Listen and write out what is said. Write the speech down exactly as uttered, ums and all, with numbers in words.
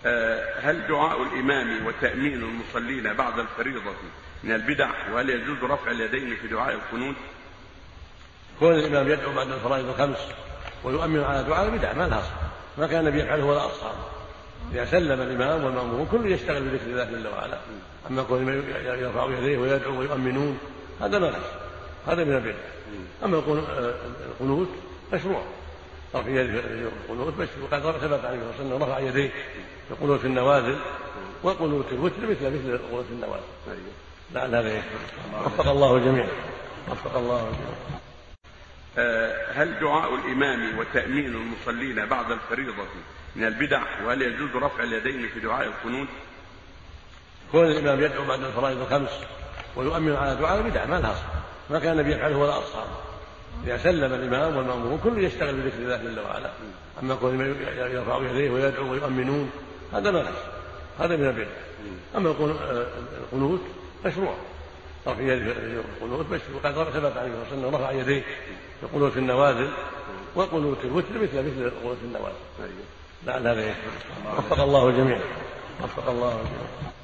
هل دعاء الإمام وتأمين المصلين بعد الفريضة من البدع؟ وهل يجوز رفع اليدين في دعاء القنوت؟ كون الإمام يدعو بعد الفرائض الخمس ويؤمن على دعاء البدع ما لها أصل، ما كان النبي يفعله ولا أصحابه. إذا سلم الإمام والمأمومون كل يشتغل بذكر الله جل وعلا، أما كون يرفع يديه ويدعو ويؤمنون هذا ما لها، هذا من البدع. أما القنوت مشروع، رفع يديه في القنوت مشروع، وقد ثبت عليه الصلاة والسلام رفع يديه في قنوت النوازل وقنوت الوتر مثل مثل قنوت النوازل. لعل هذا يكفي. وفق الله الجميع. وفق الله الجميع. هل دعاء الإمام وتأمين المصلين بعد الفريضة من البدع؟ وهل يجوز رفع اليدين في دعاء القنوت؟ كون الإمام يدعو بعد الفرائض الخمس ويؤمن على دعاء البدع ما لها أصل، ما كان النبي يفعله ولا أصحابه. إذا سلم الإمام والمأمومون كل يشتغل بذكر الله جل وعلا، أما كون يرفع يديه ويدعو ويؤمنون هذا ما لها، هذا من البدع. أما القنوت مشروع، رفع يديه في القنوت مشروع، وقد ثبت عليه الصلاة والسلام رفع يديه في قنوت النوازل وقنوت الوتر مثل مثل قنوت النوازل. لعل هذا يكفي. وفق الله الجميع. وفق الله الجميع.